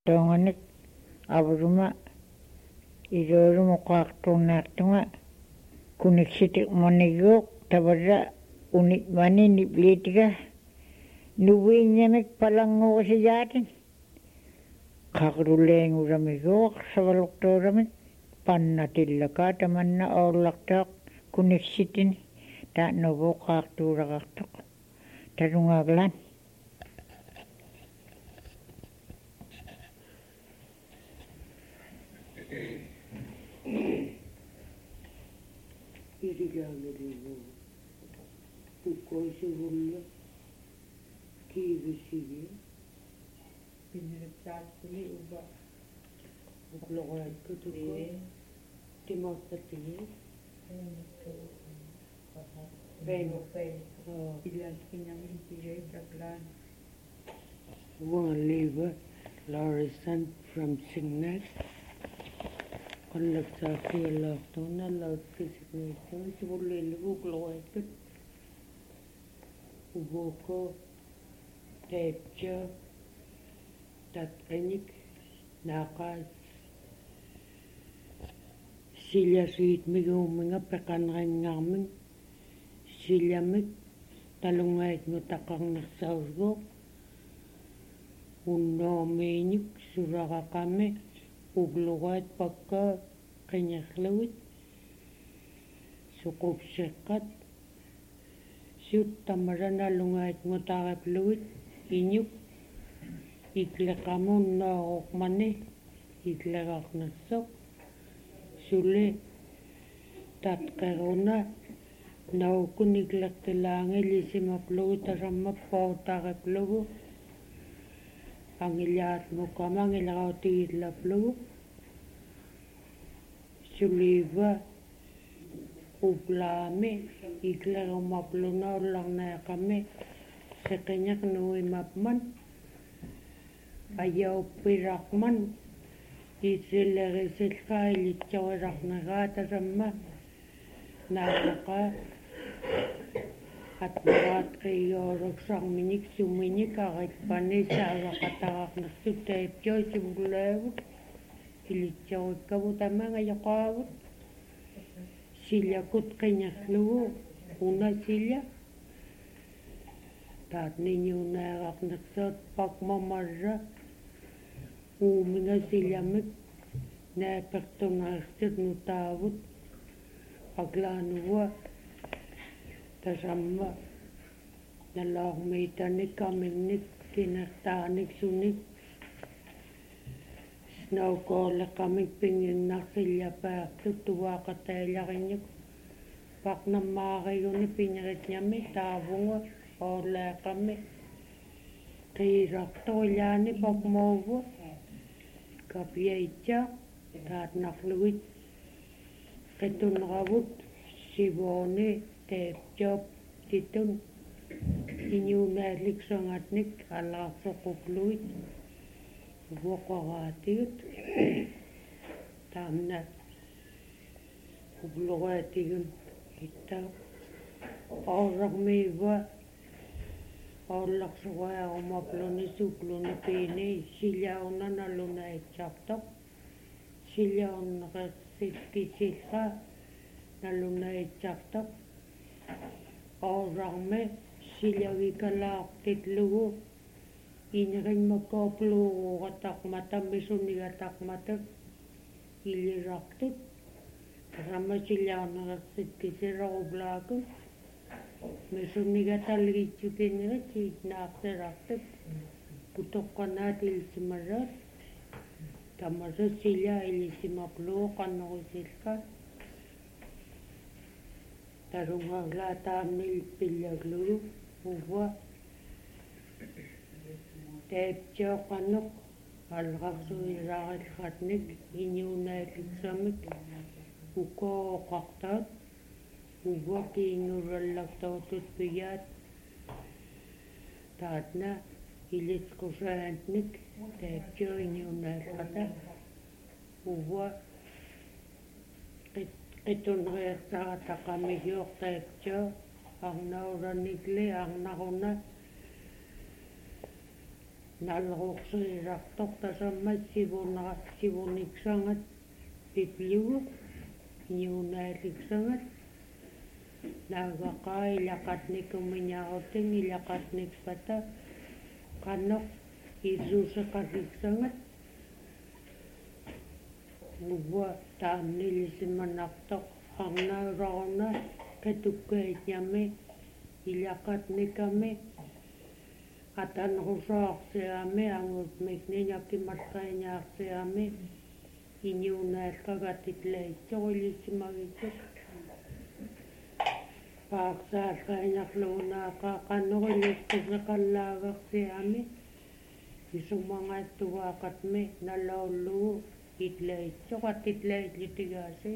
тоонганик авулума илуулумоқартурнаартунга куниксити монигуоқ таварра уник манини плитига нувииннамик палангуусияатин қақрулеангурамигуоқ савалуқтуурамик паннатиллака таманна ооллартаақ куникситин тааннувоқартуурақартоқ талунгааглан иригаагэригу уккоисугулла киивисиги пиннеритсааттуни уба уклораакку туку тимоттатиги бэн иласкинами тижейtaклан Waliva Lawrison from Signet Коллектафи лаартуна лаутфисигнитсуи сивуллииллугу уклорааккут убоко тэпча татэник наақаас силиасуит мигуумминга пеқанерингаармин силиамик талунгаатну тақарнерсаусгоо унноомииник суларақами углугаат пакка қинерлуит суқупсеққат сиуттамаланалунгаатму таараплуит инюк иклеқамуннаороқмани иклеқарнерсоқ сули татқеруна наукуниклертилаангилисимаплугу тасаммаппоо таараплугу ангилаатмуккамангилараутигиллаплугу сулива уплаами иклерумаплунаулларнаақами сеқиняқнуимапман аяуппиларман исиллерисиллаилитсоrilарнераа тасамма наақа атмараатриооруксарминик суминик ариппани саавақатараарнэрсут таиппиосивуллаагут илитсориккаву тамага яқаавут силякут қинерлугу унасилля таат ниниунаараарнерсоот пакмамарра ууминга силямик наапертунаарсут нутаавут аглаануа тасамма налаармиитаник каминник кинертааник суник сноукоолекамик пингиннарсиллапаартут туаақатааларинник пақнаммааригуни пинеритнями таавунга оолаақами қииларторилаани пакмоову капиаитса таатнарлугит qittunneravut sivoni taapjob titun inuunaalliksangatnik allaarsoqupluit voqaraatigut taamna ubluraatigun itta orrarmiiva orlarsuaarumappluni supluni piini sillaunanalunaitsartoq sillaunneqersitkisilla nalunaitsartoq orrarme sillavikalaartitlugu inerinmakkoopluururataqmata misunigataqmatak ilirartut ramma sillaunneqersitkisilerublaaqu misunigatalgitsukinnerit siitnaarserartut putoqqanaat ilisimarat tamasa silla ilisimarluu qannorisilla tarungaarlaataamnil pillaglugu uva taapjooqannoq alqarsuilaarillatnik iñuunaalliksamik ukooqartaat uva kiingurallartortut piyaat taatna ilisqusaantnik taapjoo iñuunaalqata uva qittuneriartarataqamigior taapjoo arnauranikli arnaruna nalruqsuirartoq tasammat sivuniksangat pipliuq iñuunaalliksangat naagaqaa ilaqatnikumiñarutin ilaqatnikpata qannoq illuuseqarriksangat uwa taannilisimanartoq arnauraruna katukkaitñami ilaqatnikami atanrusaarsiami angutmikniñakimaqqaiñaarsiami iñuunaalqagatitlaitsorillisimagitut paaqsaallaiñarlugunaaqa qannorillisqusaqallaagarsiami isumangaattugaaqatmi nalaullugu itlaitsoqatitlaitlutigaasi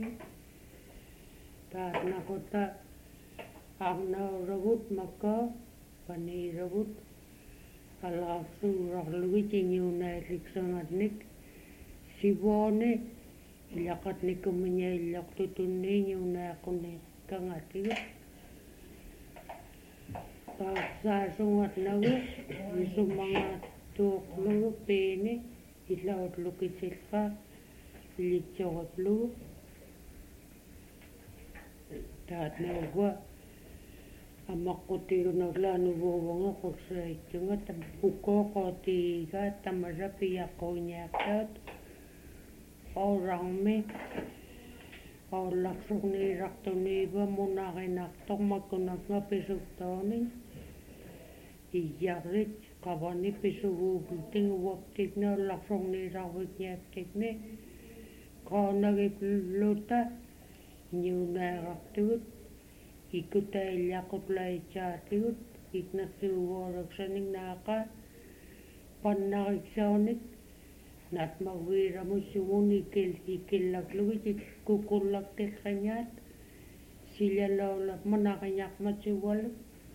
taatnaquta arnauragut makkaa paniiragut алаарсуурарлугит иниунaalliksangatник сивооне илақатникуминииллортутуннииниунаақуни кангатигу паасаасунгатнагу исумангааттууқлугу пиини илаутлукитилла илитсориплугу таатнауга аммаққутигунерлаанувууванга қурсаитсунга уккооқотиига тамаса пиаққуиниартаат орарми орларсурниисартуниива мунаринартормаккунарга писуттоони ияррит қавани писугууплутин уаптикнеолларсурниисарвикниактикни коонагиплута ньюнаарартугут икутаиллақутлаитсаатигут икнэрсуугуораксаниннаақа паннариксааник натмагуиламуссугуни икиллаклугит кукуллартилланиат силалоола манариñarmatsuгалу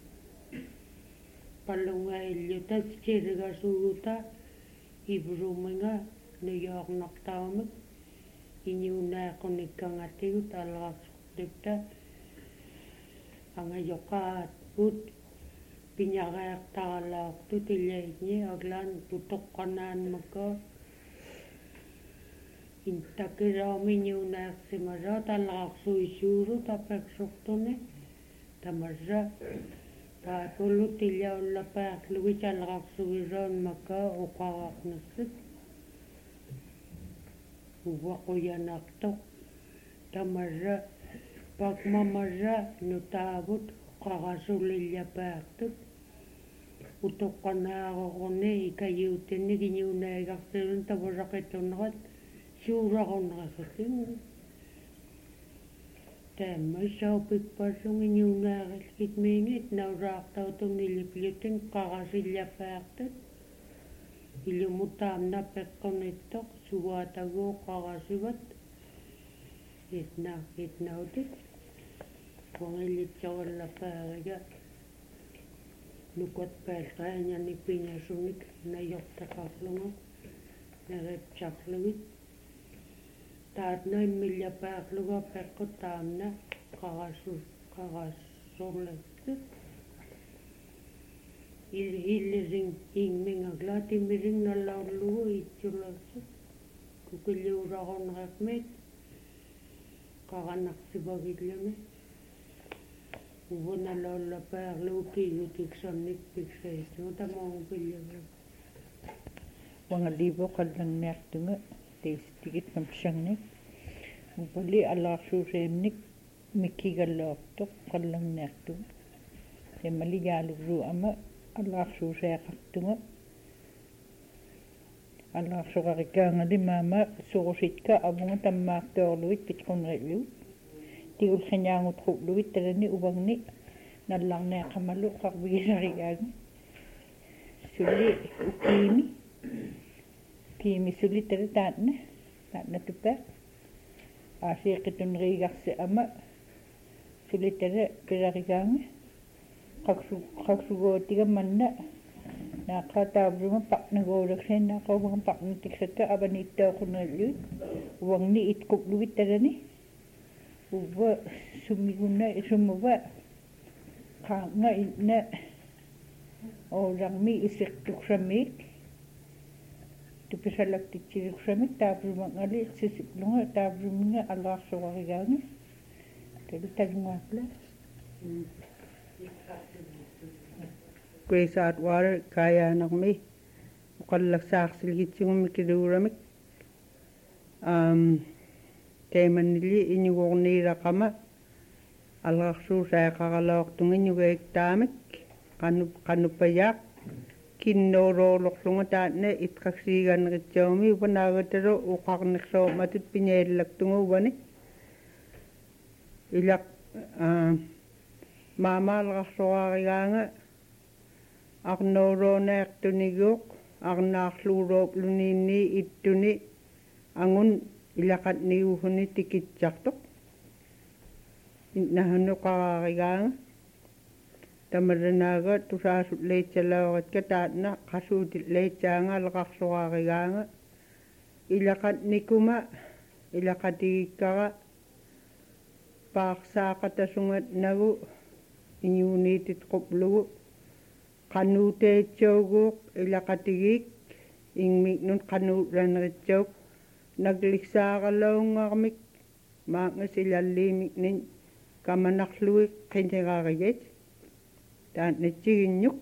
паллунгаиллута силгасуута ибруминга нуйоорнартаамик иниунаақуниккангатигут аллаарсуттукта ангайоqaat ut piñareartaralaartut illaitni aglaan tutoqqanaanmakka intakiraami niunaarsimasa tallarsuissuulu tapaksortuni tamassa taapullut illaullapaarlugi tallarsugisaanmakka uqararnassut uvaquyanartoq tamassa pakmamasa nutaavut qarasulillapaartut utoqqanaaroruni ikayuutinnik iñuunaigarsilun tavusaqittunerat suurarunerassutin taamma saupikpassung iñuunaarilkit miingit nausaartautunniliplutin qarasillapaartut ilumutaamna peqqunittoq sugaataguu qarasivat itnautit qongillitsorallapaariga nukatpaallqaañani piñasunik najortaqarlugu naripsarlugit taatna immillapaarluga peqqut taamna qarassorlassut illising ingmingagla timirinnallaullugu itsullassut kukilliuraqorneraqmit qaranaqsivagillami uvunalaullapaarlugu kiigutiksannik piksaistugu tamoongupillami wangalivo qallanniartunga teistigit kamsannik upali alaarsuuseemnik mikkigallaortoq qallanniartunga temali yaalurru ama alaarsuuseaqartunga алаарсоqarikkaangали маама суруситка авунга таммаартоорлугит питqunerilugut тигулхиняангутруllugit талани увагни налларнеақамалу qarvigisarigaagu сулли укиими сулли тала таатна туппа аасиэққитунериигарси ама сулли тала пиларигаанга qaqsugootиgammanna наақатаавлуга парнагуулаксин наақовган парнитиксакка аванииттаақунерилуит уангни иткуплугит талани ува суммигунна исуммува qaanga inna oorarmi isirtuksamiik tupisalaktitsiluqsamik taaplumangali iqsisiplunga taapluminga аллаарсуаригаанга талуталунгаафла Grace Water kaayaanarmi uqallaksaarsilgitsugummi kiluuramik teemannili iñugorniilaqama аллаарсуусаақаралоортунгиннугаиктаамик qanuppayaaq kinnooroorlorlunga taanne itqaksiiganneritsuumi upanaagatalo uqarnersoormatut piniallaktunguuvani ilaq maamaalaqarsoraarigaanga arnooroonaartuniguuq arnaarluuloopluniinni ittuni angun ilaqatniguhuni tikitsartoq innahanuqaraarigaanga tamarranaaga tusaasut leitsalaoratka taatna qasuutit leitsaanga alaqarsoraarigaanga ilaqatnikuma ilaqatigikkara paarsaaqatasungat nagu iñuuniitit quplugu qanuuteitsuuguuq ilaqatigik ingmignun qanuutlaneritsuuq nagliksaaqalaungarmik maangas ilalliimiknin kamanarluik qineraarigit taatnatsiginnyuq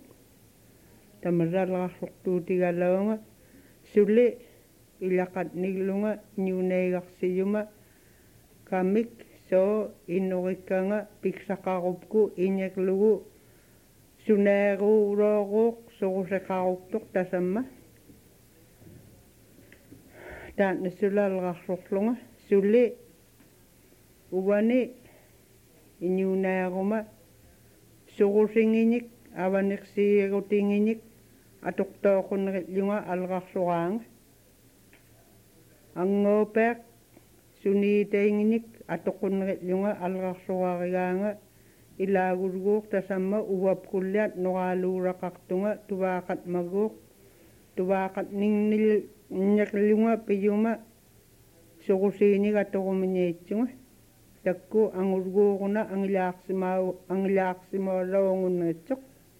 tamarraalaqarsortuutigalaunga suli ilaqatniglunga iñuuneigarsiyuma kamik soo innurikkanga piksaqarupku iñaklugu suneeruurooruuq suruseqaruptuq tasamma taatna sulalaqarsorlunga suli uvani iñuunaaruma surusingiñik avaniqsiirutingiñik atuqtooquneritlunga alaqarsoraanga angoopeaq suniiteingiñik atuquneritlunga alaqarsoraarigaanga ilaagulguuq tasamma uvapkulliat noraaluuraqartunga tuvaaqatmaguuq tuvaaqatningnillunga piyuma surusiinik atorumiñiitsunga takku angulguuruna angilaaqsimaalaungunneritsoq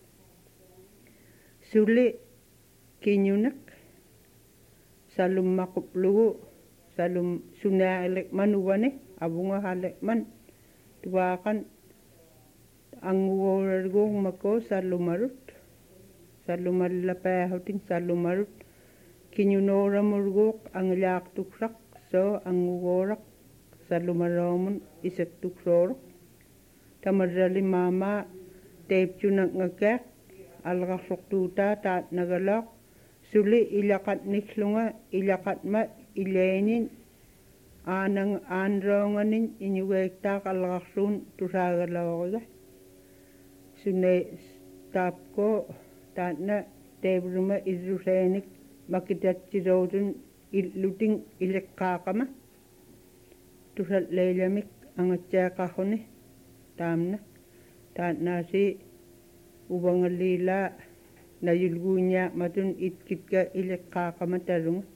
suli kiñunak salummaquplugu salum sunaa'ileqman uvani avungahaaleqman tuvaaqan angugooralguurmako sallumarut sallumallapahutin sallumarut kiñunooramulguuq angilaaqtuksaq soo angugooraq sallumaroomun isektuksooruq tamarrali maamaa teipchunaqngakaaq alaqarsortuutaa taatnagalaaq suli ilaqatniklunga ilaqatma ileenin aanroonganin iñugeektaaq alaqarsuun tusaagalaoriga sune taapko taatna teevruma illuseenik makitatsirootun illutin ileqqaaqama tusalleilamik angatsiaqarruni taamna taatnaasi uvangalliilaa najulguunyaaqmatun itkitka ileqqaaqama talunga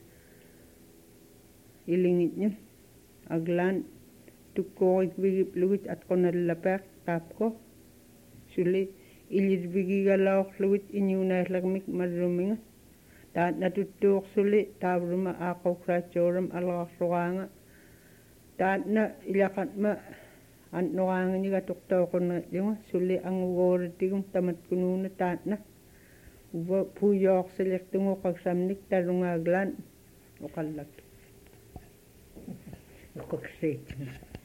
ilingitñun aglaan tukkoorikvigiplugit atqonallapaaq taapko suli ilirvigigalaorlugit iñuunaallermik malluminga taatna tuttuuqsuli taavruma aaqauksaatsooram alaqarsoraanga taatna ilaqatma annoraangiñiga tuqtooquneritlunga suli angugooritigum tamatkunuuna taatna uva puuyoorsilertunguqaksamnik talungaaglaan uqallak uqaksiitsunga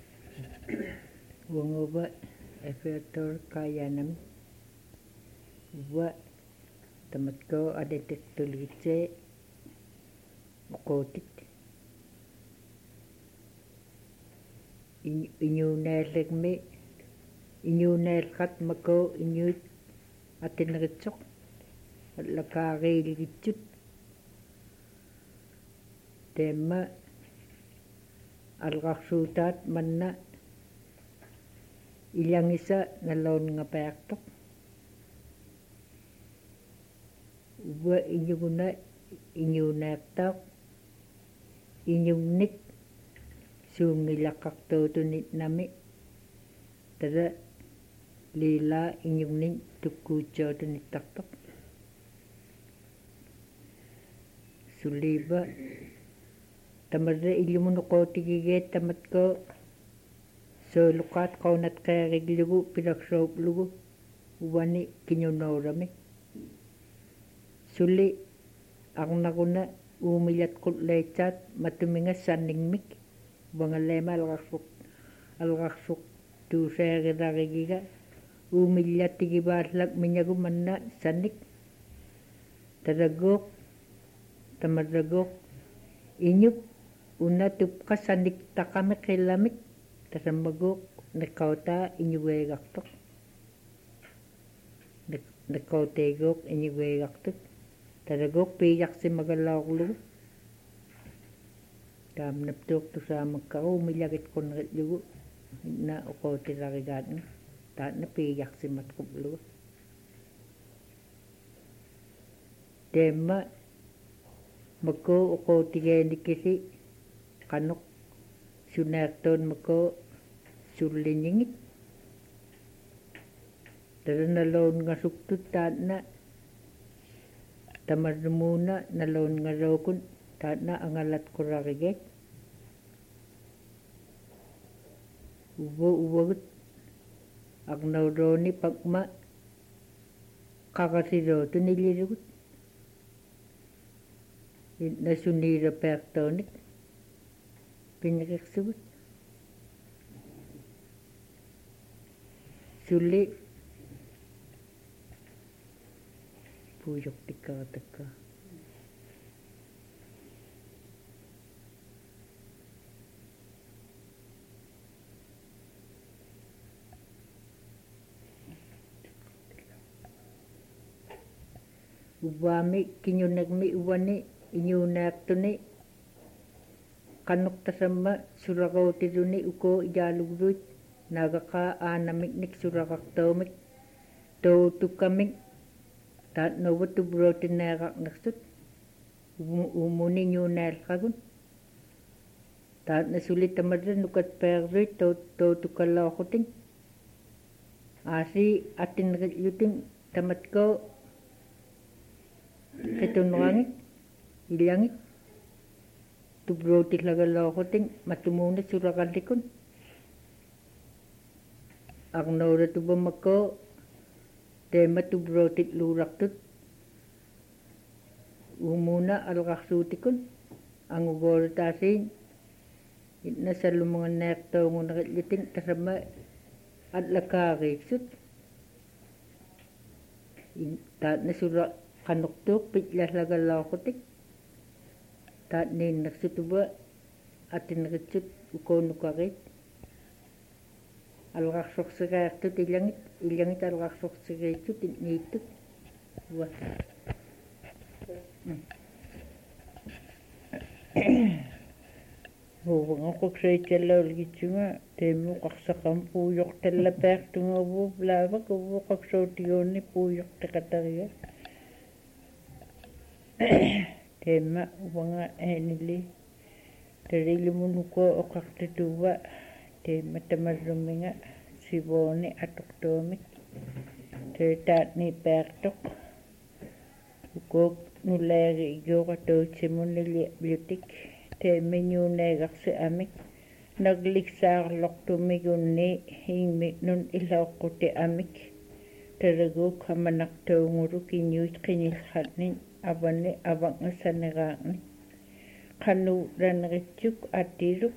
uanguva efeator kaayaanam uva tamatkoo adetektulgitsee uquutit iñuunaallegmi iñuunaalqat makoo iñuit atineritsoq allakaariiligitsut teemma alqarsuutaat manna ilangisa naloonngapaaqtoq uva iñuguna iñuunaaqtaaq iñugnik suungilaqqartuutunit nami tara liilaa iñugnin tukkuutsuutunittartoq suliba tamarra ilumunoqootigigeet tamatko sooluqaat qaunat qeeriglugu pilaksouplugu uani kiñunoorami suli arnaruna uumilat qulleitsaat matumingassannimmik uangaleema alqarsuq tuuseerilarigiga uumillattigivaallak minyagu manna sannik taraguuq tamarraguuq iñup unatupqa sanniktaqami qillamik tasammaguuq niqqautaa iñugeegartoq niqqauteeguuq iñugeegartuk taraguuq piiyarsimagalaorlugu taamnaptuuq tusaamakkaru uumillagit qunnerillugu na uqootilarigaatnga taatna piiyarsimatquplugu teemma makoo uqootigeenikisi qanuq sunaartoon makoo sulliñingit taranaloonngasugtut taatna tamarrumuuna naloonngarookun taatna angalatqurarigeet uvagut arnaurooni pakma qaqasirootun illilugut nasuniirapeartoonik piñiqirsugut suli puujoqtikkaratakkaa uvaami kiñunagmi uani iñuunaartuni qanuqtasamma sularuutiruni ukoo ijaaluguruit naagaqaa aanamiknik sulaqartoomik toutukkamik taatnauvattu prootineeraqnersut uumuni ñuunaalqagun taatna suli tamarra nukatpeerruit toutukalaoqutin aasi atinrillutin tamatkoo qitunrangit ilangit tuprootillagalooqutin matumuuna sulaqallikun arnooratupamakoo teema tuprootilluurartut uumuuna alqarsuutikun angugoorataasiin inna sallumunganneertoongunerillutin tasamma allakaariiksut taatna sula qanuqtuuq pitlallagalooqutik taatniinnersutuva atinritsut ukoonukariit alqarsorsigaartut ilangit alqarsorsigiitsut niittut uva huuvangoqukseitsallaulgitsunga teemmuqarsaqam puuyortallapeartungavuup laavak uvuqaksootigoonni puuyortiqatariga teemma uvanga aanili tarilumunuko oqartituva teemma tamarruminga sivooni atoqtuumik teetaatni peartoq ukook nulaagi igooqatoutsimuniliutik teemmiñuuneegarsi amik nagliksaarlortumigunni ingmiknun ilaoqquti amik taraguuk hamanartuunguluk iñuit qinillqatnin avani avangasaneraaqni qanuulanritsuk atiluk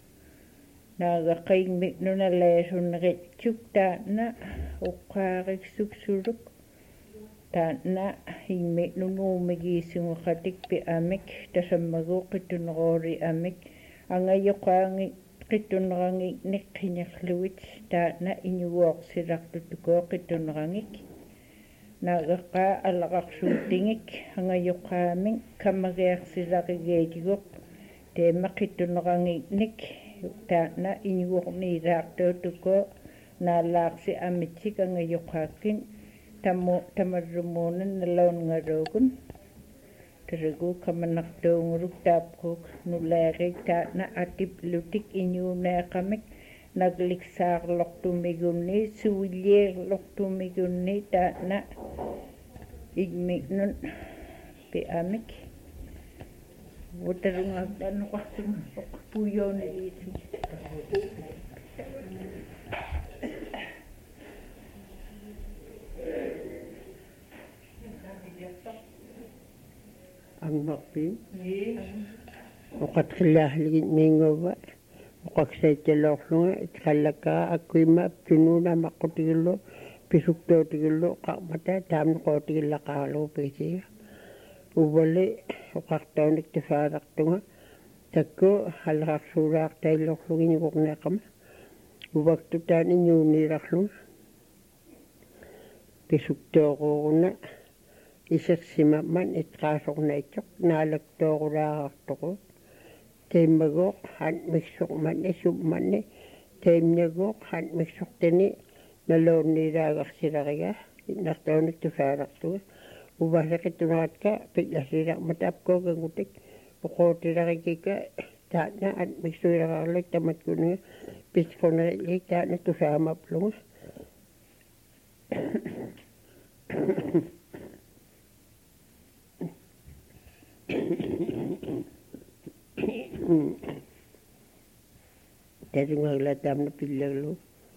naagaqaingmiknunalaasuneritsuk taatna uqqaariksuksuluk taatna ingmiknunuumigiisungeqatikpi amik tasammaguuq qituneroori amik angayoqaangi qitunerangiknik qiñerluit taatna iñuguoqsilartutukoo qitunerangik naagaqaa alaqarsuutingik angayoqaaming kamagiarsilarigeetiguq teema qitunerangiknik taatna iñuguorniiraartuutukoo naalaarsi amitsik angayoqaakkin tamarrumuunan naloonngaruukun taraguuk kamanartuunguluk taapquuk nulaarik taatna atiplutik iñuuneeqamik nagliksaarlortumigunni suvilliirlortumigunni taatna igmiknun piamik Utarunga ano kasing puyo na ito. Ang makpin. Ukat kilahligit mingawa. Ukak sa itiloklo nga. Itkalaka akwima tununa makutigilo. Pisukto tigilo kakmata. Dami ko tigila kalo pisiya. Ubali ukak taunik tifarak tunga. Tako halakak surak tayo loklo kok nakam. Waktu tani nyuni raklo. Pisukto ko na. Isak simaman itkasok na itok. Nalagto ko rakakto ko. Tem magok han miksok man isub man tem nyagok han miksok tini nalon ni ragak siraka naktonik tifarak tu ubah kitunat ka pigla sirak matap ko gangutik poko tiraki ka tana han miksok rakak tamat kuno pisko na lik tana tu sama plung Dari ngalatam na pilalo.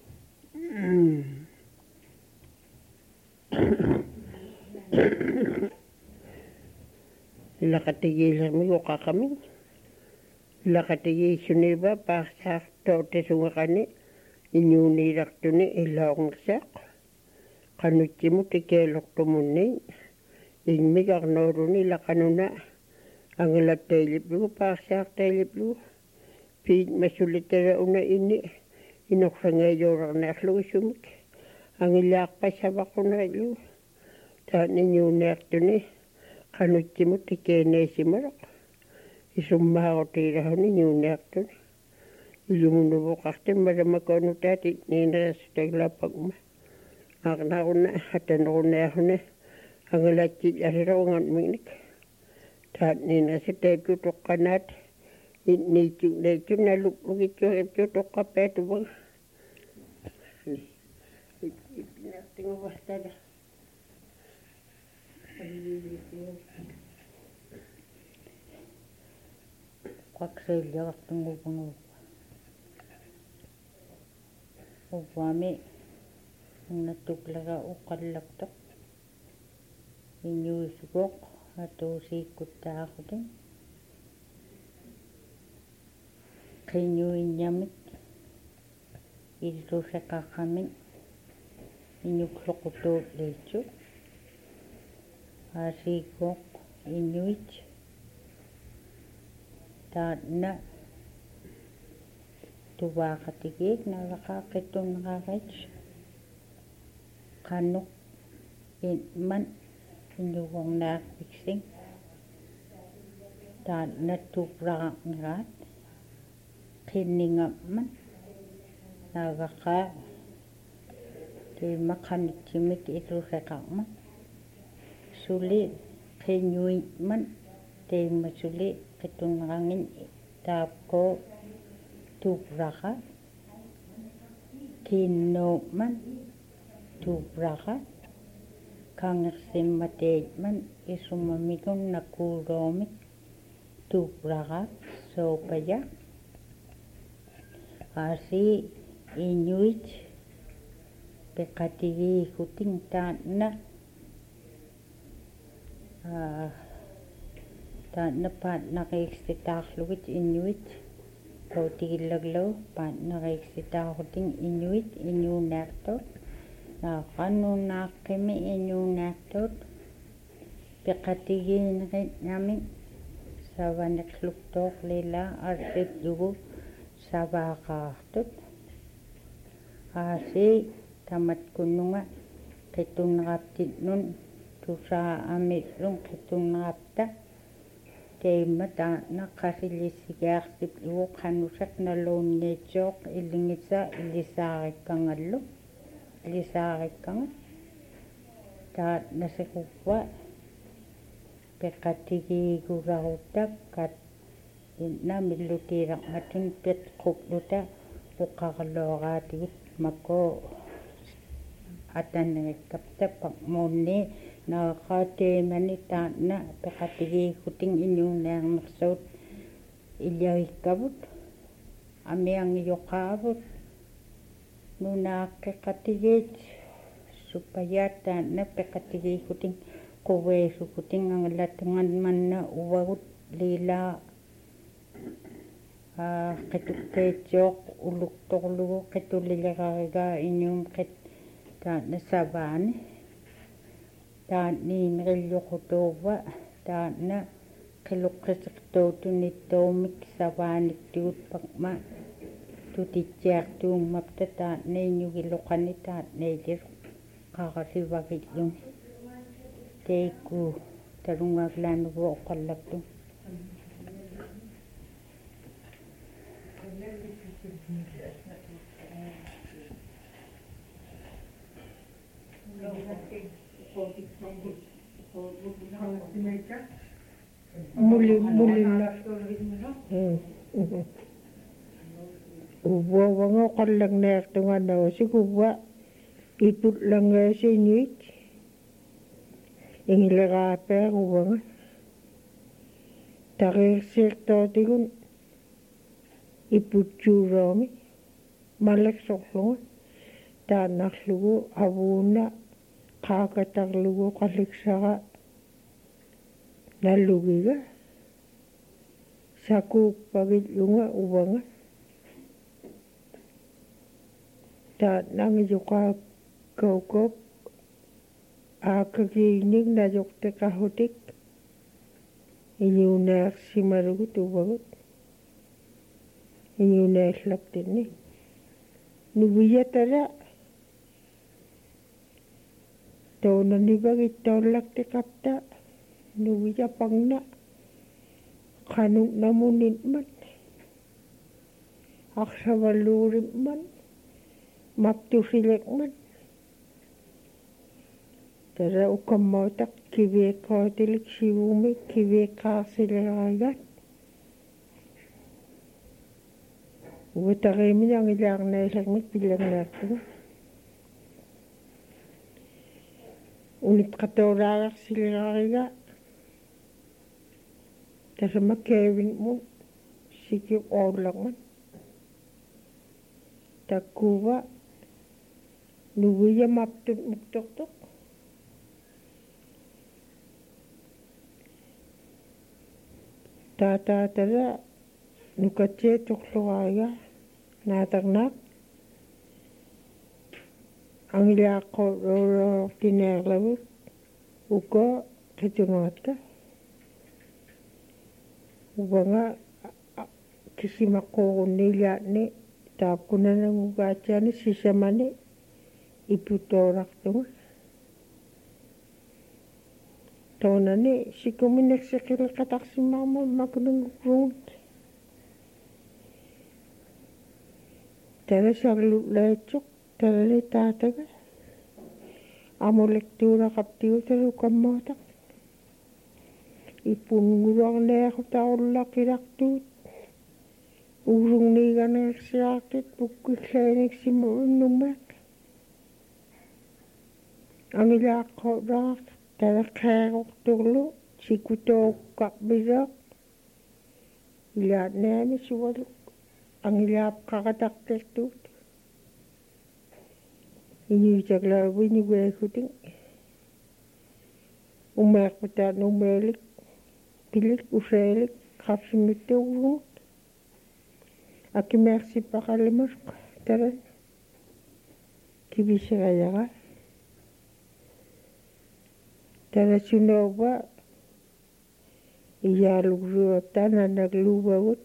Ila katigil kami ko kami. Ila katigil suniba paksak tote sunga kani. Inyuni rakto ni ilong sak. Kanuti mo tikelok tumuni. Ingmig aknoro ni ila kanuna. Ang ilat telip lu paksak telip lu. Pid masulit na una ini. Inoksa ngayon ang naklo sumik. Ang ilak pa sa bako na ilo. Tahan ninyo nakto ni. Kanuti mo tikene si marok. Isumako tirahan ninyo nakto ni. Ilumuno mo kakten maramako no tati. Nina sa taglapag mo. Akna ko na. Hatan ko na ako na. Ang ilakit asirawangan minik. Tahan nina sa tagutok kanat. Nicu na luk itu tok apa tu bang? Tengok basta dah. Kwak saya waktu ngubung. Ubami natuklara ukalak tok. Inyu sugok atau si kutta aku tu. Kinyuin yamit ito sa kakamin inyuklokoto lecho asikok inyuit na tuwa katigig na nakakitong nakakits kanok man inyukong nakpiksing na tupra ngarat kininga man nagaka di makan cimik itu sekakman sulit kinyuin man di masulit ketungangin tapko tubraka kino man tubraka kangasim mate man isumamikong nakuromik tubraka so paya Asi inyuit pekatigi kuting tanah pat nakaiksitak luwit inyuit kau tigilaglaw pat nakaiksitak kuting inyuit inyu naktot na kanu nakimi inyu naktot pekatigi namin sawan nakluktok lila arsip dugo sabakatut asi tamat kununga ketun ngaptit nun tusa amit lung ketun ngapta temata nakasilisigak tiplu kanusak na lon ngechok ilingisa ilisakit kangallo ilisakit kangal ta nasikukwa pekatigi gurautak kat na milutirak matin pet kupluta ukakalorati mako atan kapta pakmoni naaqaatteemani taanna peqatigiikuting inuunaarnersuut illarikavut amiangiyoqaavut nunaaqqeqatigiit suppayaat taanna peqatigiikuting quveesukuting angallatunganmanna uvagut liilaa qitukkeitsioq uluktorlugu qitullilerarigaa inuum qit taanna savaani taanniinrilluqutuuva taanna qiluqqisiqtuutunittuumik savaaniktugut pakma tutitsiartuummapta taanniiñugiluqani taanniiliru qarasivagilluni teikku talungaaglaanugu oqallaktu mulilla uvuavanga qallanneertungannausikuva ipullangaasinuit ingileraappeeruvanga tariirsiirtootigun iputsuuroomi maleksorlugu taannarlugu avuuna qaakatarlugu qalliksara nallugiga sakuuppagillunga uvanga taannangijuqaakkaukop aakagiinik najorteqahutik iñuunaarsimalugut uvagut iñuunaallartinni nuviyatala toonanivagittoollartiqapta nuviyapangna qanunnamunitman aqsavalluurimman maptusilekman tara ukammautaq kiviiqqaatilik sivuumik kiviiqqaarsileraarigat uvataqiimini angilaarnaaillermik pillangaartugu unitqatoolaagarsileraariga tasama keevinmun siki oollarman takkuuva nuviya maptut muktortoq taataatala nukatsiat torluaariga naatarnaaq angilaaqquuloortineerlavut uko qitungatka uvanga kisimaqquurunniilaatni taapkunanangugaatiani sisamani iputoorartunga toonani sikuminersiqiliqatarsimmaarma makunangukuungut talasarlullaatsoq talali taataga amulektuulaqaptigu talukammautaq ipunnguluarneaqutaullaqilaqtuut uurungniiganersiaartit pukkillaaniksimuunnumaaq angilaaqquulaaq talaqeeqorturlu sikutooqqarpileeq ilaatnaani suvalu angilaapqaqatartertuut iñuitaglaaviñugaakutin umeequtaat umeelik pilik useelik qapsimuttuurugut akimeersippaqallimusuq tara kiviserayaqa tara sunoova iyaalugruattananagluuvagut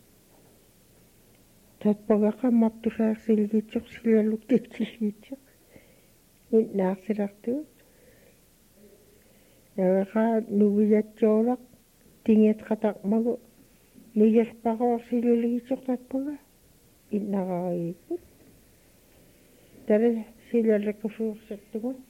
tatpagaqa maptusaarsilgitsoq silaluktatsilgitsoq itnaarsilartuut nagaqa nuviyatsoolaq tingiatqataqmagu nigerpaqoorsilulgitsoq tatpaga itnaqarigikkut tara silalakusuursertugut